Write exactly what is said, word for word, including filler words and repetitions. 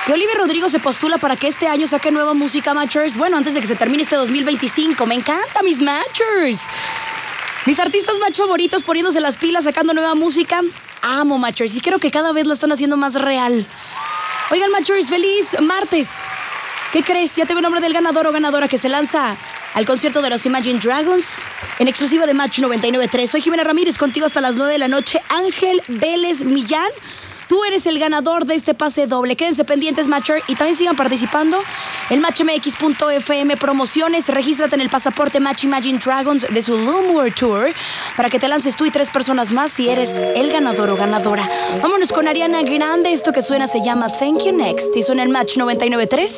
Y Olivia Rodrigo se postula para que este año saque nueva música, Matchers. Bueno, antes de que se termine este dos mil veinticinco. Me encanta, mis Matchers. Mis artistas match favoritos poniéndose las pilas, sacando nueva música. Amo, Matchers, y creo que cada vez la están haciendo más real. Oigan, Matchers, feliz martes. ¿Qué crees? Ya tengo el nombre del ganador o ganadora que se lanza al concierto de los Imagine Dragons en exclusiva de Match noventa y nueve punto tres. Soy Jimena Ramírez, contigo hasta las nueve de la noche. Ángel Vélez Millán, tú eres el ganador de este pase doble. Quédense pendientes, Matcher, y también sigan participando en match m x punto f m promociones. Regístrate en el pasaporte Match Imagine Dragons de su Loom World Tour para que te lances tú y tres personas más si eres el ganador o ganadora. Vámonos con Ariana Grande. Esto que suena se llama Thank You Next y suena en Match noventa y nueve punto tres.